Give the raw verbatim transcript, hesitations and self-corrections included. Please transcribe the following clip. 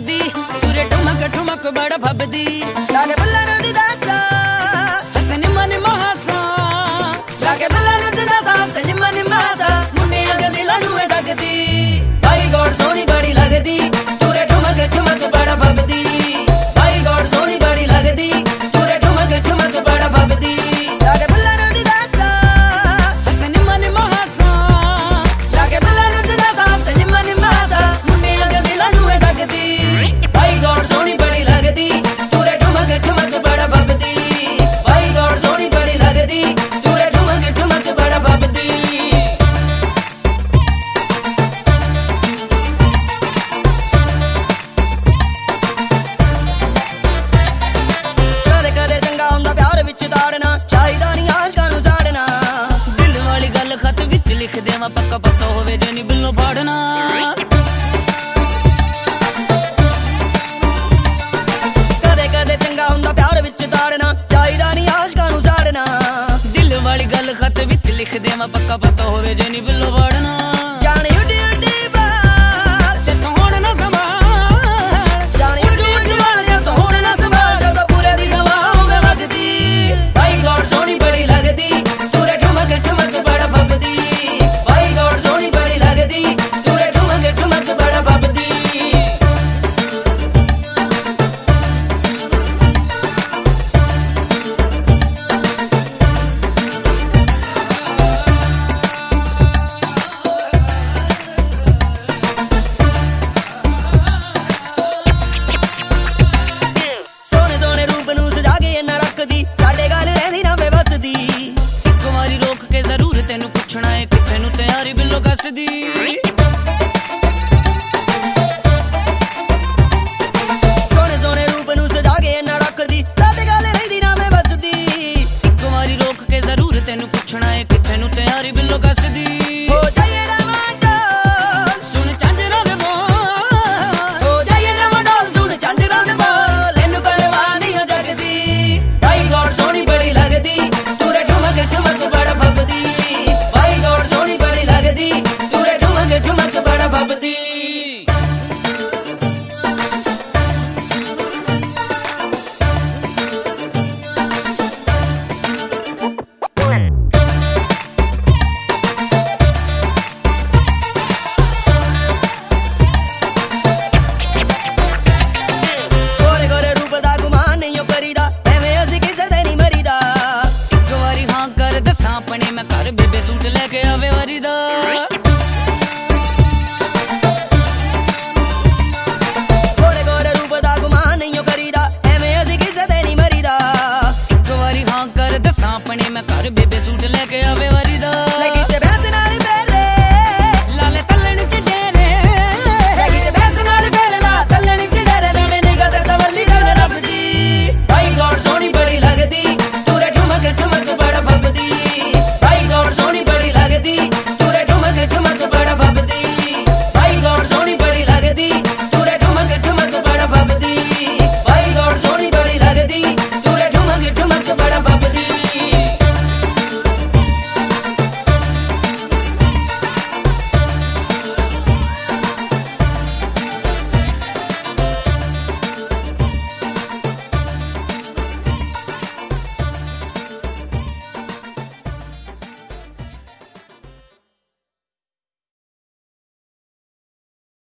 लगदी तुरे ठुमक ठुमक बड़ा भबदी लागे बुल्ला नु दी दाचा हसन मन महासा लागे बुल्ला नु दी दाचा हसन मन महासा मुन्ने अग दिला नु डगदी भाई गॉड सोनी बड़ी लगदी तुरे ठुमक ठुमक बड़ा भबदी भाई गॉड सोनी बड़ी लगदी तुरे ठुमक ठुमक बड़ा भबदी लागे बुल्ला नु दी दाचा हसन मन महासा लागे बुल्ला नु दी दाचा हसन मन महासा मुन्ने अग दिला नु डगदी भाई गॉड सोनी बड़ी लगदी तुरे ठुमक ठुमक बड़ा भबदी भाई गॉड सोनी बड़ी लगदी तुरे ठुमक ठुमक बड़ा भबदी ਕਦੇ ਕਦੇ ਚੰਗਾ ਹੁੰਦਾ ਪਿਆਰ ਵਿੱਚ ਦਾੜਨਾ ਚਾਹੀਦਾ ਨਹੀਂ ਆਸ਼ਕਾਂ ਨੂੰ ਸਾੜਨਾ दिल वाली गल खत विच लिख देवा पक्का पता होवे जे नी बिल्लो फाड़ना ਕਦੇ ਕਦੇ ਚੰਗਾ ਹੁੰਦਾ ਪਿਆਰ ਵਿੱਚ ਦਾੜਨਾ ਚਾਹੀਦਾ ਨਹੀਂ ਆਸ਼ਕਾਂ ਨੂੰ ਸਾੜਨਾ दिल वाली गल खत विच लिख देवा पक्का पता होवे जे नी बिल्लो फाड़ना